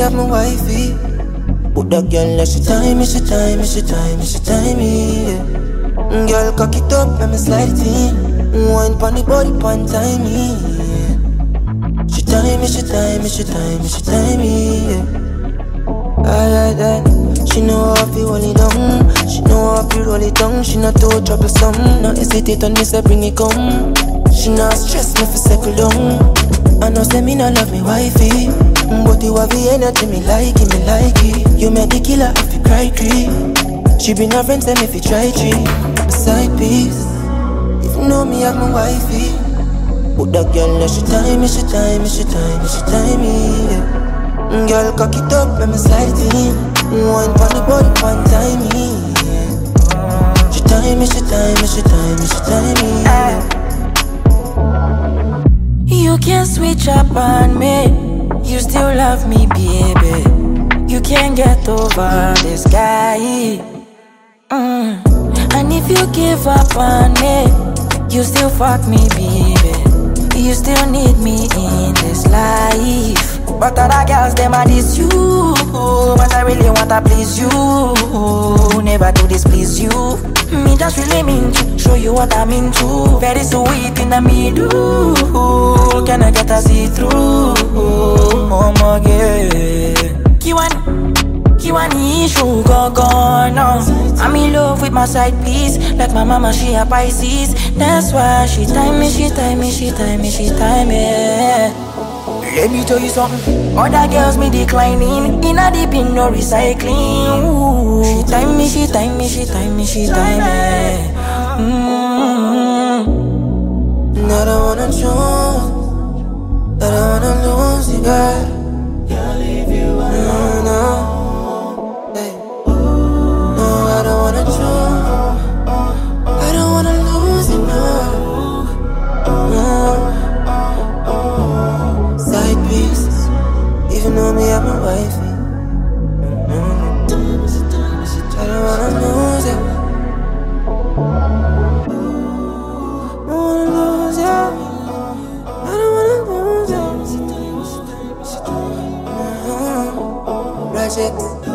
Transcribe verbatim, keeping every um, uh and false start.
have my wifey. Put that girl like she time me, she time me, she time me, she time me, yeah. Girl, cock it up, let me slide it in. Wine pon the body, pon time me, yeah. She time me, she time me, she time me, she time me, yeah. I like that. She know how I feel hold it down. She know how I feel roll it down. She not too troublesome. No hesitate on me, say bring it come. She not stress me for settle down. I know say me not love me wifey, but you have the energy me like it, me like it. You make the killer if you cry creep. She been a friend, say me if you try treat. A side piece. If you know me have my wifey. Put that girl like she time me, she time me, she time me, she time me, yeah. Girl, cock it up, let me slide it in. Wine pon the body, pon time me, yeah. She time me, she time me, she time me, she time me, yeah. You can't switch up on me. You still love me, baby. You can't get over this guy. mm. And if you give up on me, you still fuck me, baby. You still need me in this life. But other girls, them a diss you. But I really wanna please you. Never do this, please you. Me just really mean to show you what I'm into. Very sweet in the middle. Can I get a see-through? Oh my God. Kiwani, Kiwani, issue go go no. I'm in love with my side piece. Like my mama, she a Pisces. That's why she time me, she time me, she time me, she time me. Let me tell you something. Other girls me declining. In a deep in no recycling. Ooh. She time me, she time me, she time me, she time me. Mm-hmm. I don't wanna choose. I don't wanna lose you, girl. Can't leave you alone. No, no. Hey. No, I don't wanna choose. I don't wanna lose you, no. No. Side pieces, even though me have my wifey. mm-hmm. I don't wanna lose it. I don't wanna lose it. I don't wanna lose it. mm-hmm. Project.